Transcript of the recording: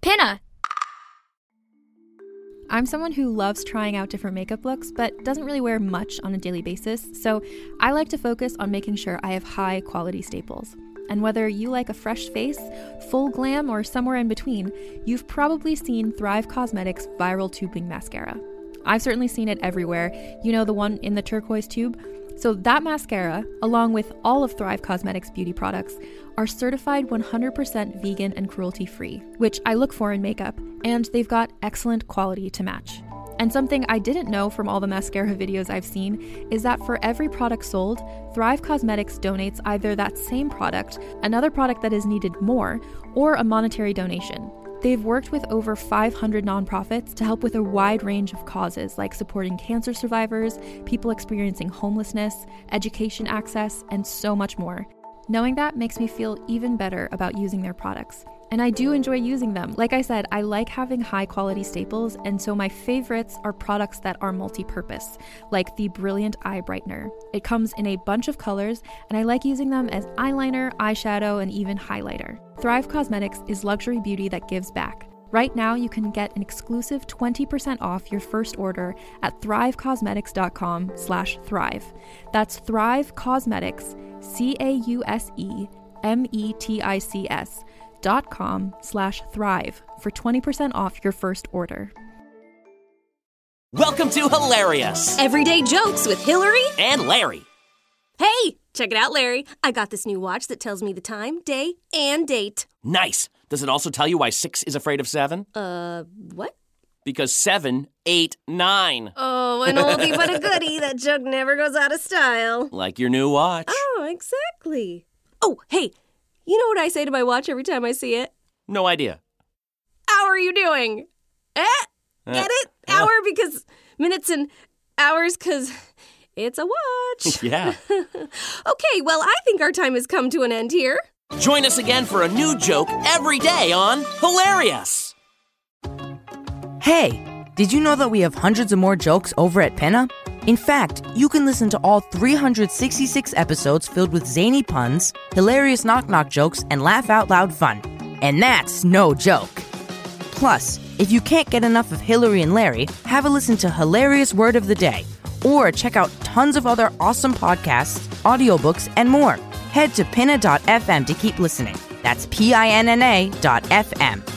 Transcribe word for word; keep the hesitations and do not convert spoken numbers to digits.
Pinna! I'm someone who loves trying out different makeup looks, but doesn't really wear much on a daily basis, so I like to focus on making sure I have high quality staples. And whether you like a fresh face, full glam, or somewhere in between, you've probably seen Thrive Causemetics Viral Tubing Mascara. I've certainly seen it everywhere. You know, the one in the turquoise tube? So that mascara, along with all of Thrive Causemetics beauty products, are certified one hundred percent vegan and cruelty-free, which I look for in makeup, and they've got excellent quality to match. And something I didn't know from all the mascara videos I've seen is that for every product sold, Thrive Causemetics donates either that same product, another product that is needed more, or a monetary donation. They've worked with over five hundred nonprofits to help with a wide range of causes like supporting cancer survivors, people experiencing homelessness, education access, and so much more. Knowing that makes me feel even better about using their products. And I do enjoy using them. Like I said, I like having high quality staples, and so my favorites are products that are multi-purpose, like the Brilliant Eye Brightener. It comes in a bunch of colors, and I like using them as eyeliner, eyeshadow, and even highlighter. Thrive Causemetics is luxury beauty that gives back. Right now, you can get an exclusive twenty percent off your first order at thrivecausemetics.com slash thrive. That's Thrive Causemetics, C A U S E M E T I C S, dot com slash thrive for twenty percent off your first order. Welcome to Hilarious! Everyday jokes with Hillary and Larry. Hey, check it out, Larry. I got this new watch that tells me the time, day, and date. Nice. Does it also tell you why six is afraid of seven? Uh, what? Because seven, eight, nine. Oh, an oldie but a goodie. That joke never goes out of style. Like your new watch. Oh, exactly. Oh, hey, you know what I say to my watch every time I see it? No idea. How are you doing? Eh? Uh, Get it? uh. Hour because minutes and hours because it's a watch. Yeah. Okay, well, I think our time has come to an end here. Join us again for a new joke every day on Hilarious. Hey, did you know that we have hundreds of more jokes over at Pinna? In fact, you can listen to all three hundred sixty-six episodes filled with zany puns, hilarious knock-knock jokes, and laugh-out-loud fun. And that's no joke. Plus, if you can't get enough of Hillary and Larry, have a listen to Hilarious Word of the Day, or check out tons of other awesome podcasts, audiobooks, and more. Head to pinna dot f m to keep listening. That's P I N N A dot F M.